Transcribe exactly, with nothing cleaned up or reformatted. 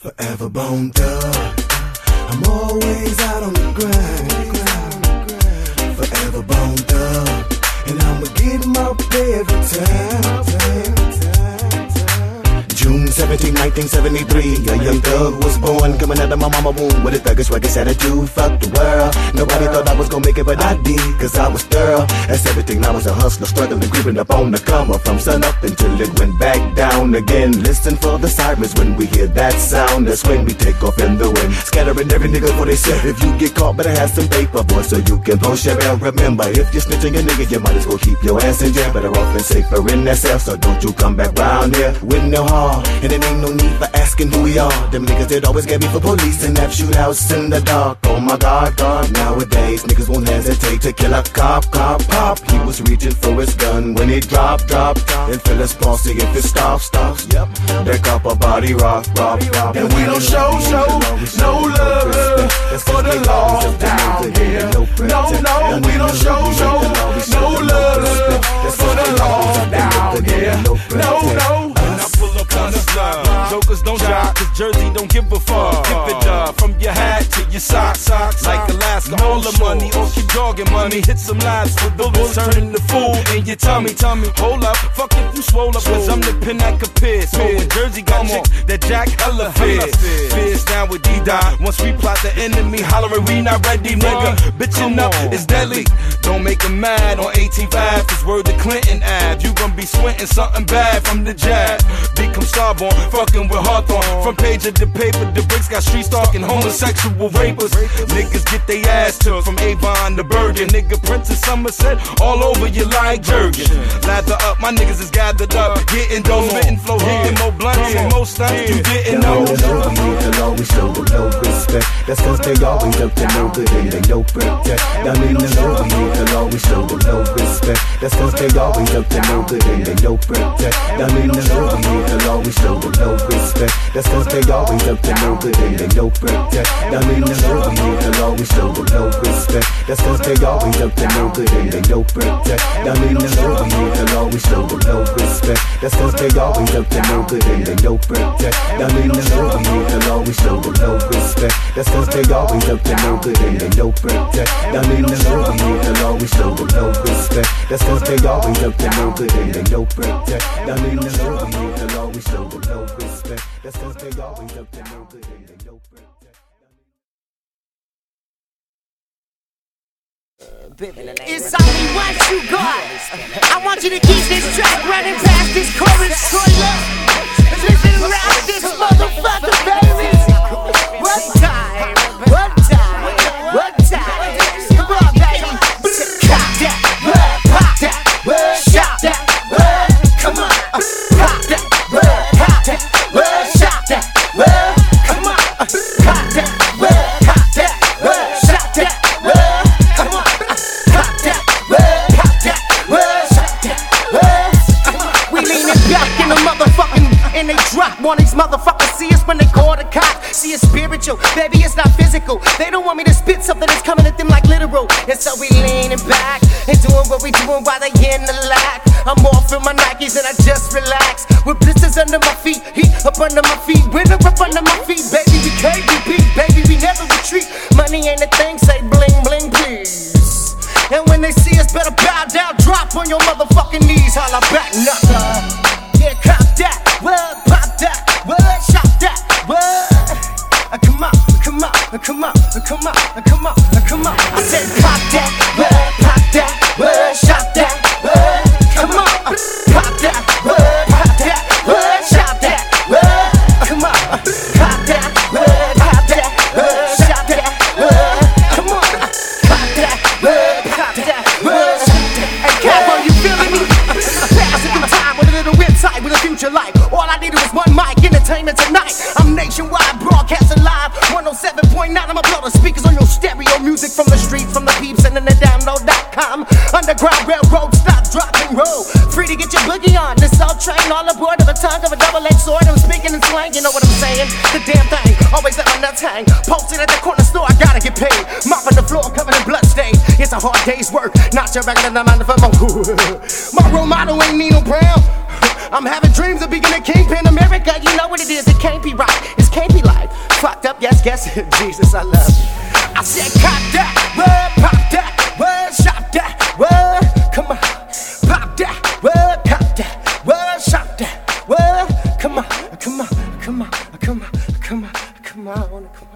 Forever bone thug. I'm always out on the grind. Forever bone thug. And I'ma get my pay every time. June seventeenth, nineteen seventy-three, a young thug was born, coming out of my mama womb with a thuggish rugged attitude. Fuck the world. Nobody thought I was gonna make it, but I did, cause I was thorough. That's everything. I was a hustler, struggling, creeping up on the come up from sun up until it went back down again. Listen for the sirens when we hear that sound. That's when we take off in the wind, scattering every nigga for they say. If you get caught, better have some paper, boy, so you can post your bail. Remember, if you're snitching a nigga, you might as well keep your ass in jail. Better off and safer in that cell, so don't you come back round here with no harm. And it ain't no need for asking who we are. Them niggas that always get me for police and have shootouts in the dark. Oh my God, God, nowadays niggas won't hesitate to kill a cop, cop, pop. He was reaching for his gun when he dropped, dropped, and feel his pulse if it stops, stops. Yep, that cop a body rock, rock, rock. And we don't show, show no love for the law down here. No, no, we don't show, show no love for the law down here. No, no. Pull up on the slug. Jokers don't jock, cause Jersey don't give a fuck. Give it up from your hat to your socks. Like Alaska, all the money, or keep dogging money. Hit some lives for bullets, turning the fool in your tummy. Tummy, hold up, fuck if you swole up, cause I'm the pin that could piss. So in Jersey got chicks that jack hella fierce. Fierce down with D-Dot. Once we plot the enemy, hollering we not ready, nigga. Bitchin' up, it's deadly. Don't make them mad on eighteenth Ave, cause word to Clinton Ave. You gon' be sweating something bad from the jab. Become starborn, fucking with Hawthorne. Front page of the paper, the bricks got street stalking homosexual rapists. Niggas get they ass took from Avon to Bergen. Nigga Princess Somerset, all over you like Jergen. Lather up, my niggas is gathered up, getting dough, spitting flow, hitting more blunts and more stunts. You didn't know. They'll always show with no respect. That's cause they always up to no good and they no protect. Down in the hood, they'll always show with no respect. That's cause they always up to no good and they no protect. Down in the hood, they'll always show with no respect. That's cause they always up to no good and they no protect. Down in the hood, they'll always show with no respect. That's cause they always up to no good and they no protect. Down in the hood, they'll always show with no respect. That's cause they always up to no good and they no protect. Down in the hood, they'll always show with no respect. That's cause they always up to no good and they no protect. Down in the hood, they'll always show with no respect. That's cause they always up to no good and they no protect. Down in the hood, they'll always show with no respect. That's cause they always up to no good and they no protect. It's only what you got. I want you to keep this track running past this chorus. Listen around this motherfucker, baby. What time? What time? What time? Come on, baby. Pop that, word, pop that, word, shot that, word. Come on, pop that, word, pop that, word, shot that, word. Come on, pop that, word, pop that, word, shot that, word. Come on, pop that, word, pop that, word, shot that, word. We leaning back in the motherfucking, and they drop. One of these motherfuckers see us when they call the cops. See, it's spiritual, baby, it's not physical. They don't want me to spit something that's coming at them like literal. And so we leaning back and doing what we doing while they in the lack. I'm off in my Nikes and I just relax. With blisters under my feet, heat up under my feet, winter up under my feet. Baby, we can't repeat, baby, we never retreat. Money ain't a thing, say bling, bling, please. And when they see us, better bow down, drop on your motherfucking knees. Holla back, nutter. Yeah, cop that, word, pop that, word, shot that, word. Uh, come on, come on, come on, come on, come on, come on. I said pop that, word, pop that, word, shot that, word. Come on, pop that, word, pop that, word, shot that, word. Come on, pop that, word, pop that, word, shot that, word. Come on, pop that, word, pop that, word, shot that. Hey, Capo, you feeling me? Passing through time with a little website with a future life. All I needed was one mic, entertainment tonight. I'm nationwide, broadcasting live, one oh seven point nine. I'ma blow the speakers on your stereo. Music from the streets, from the peeps, and then the download dot com. Underground railroad, stop, drop, and roll. Free to get your boogie on. This all train, all aboard of a tongue of a double-edged sword. I'm speaking in slang, you know what I'm saying? The damn thing, always let my nuts hang. Posted at the corner store, I gotta get paid. Mopping the floor, covered in blood stains. It's a hard day's work, not your regular amount of my My role model ain't Nino Brown. I'm having dreams of being a kingpin America. You know what it is, it can't be right, it can't be like. up, yes, yes, Jesus, I love you. I said, cop that, what, pop that, what, shop that, what, come on, pop that, what, cop that, what, shop that, what, come on, come on, come on, come on, come on, come on, come on.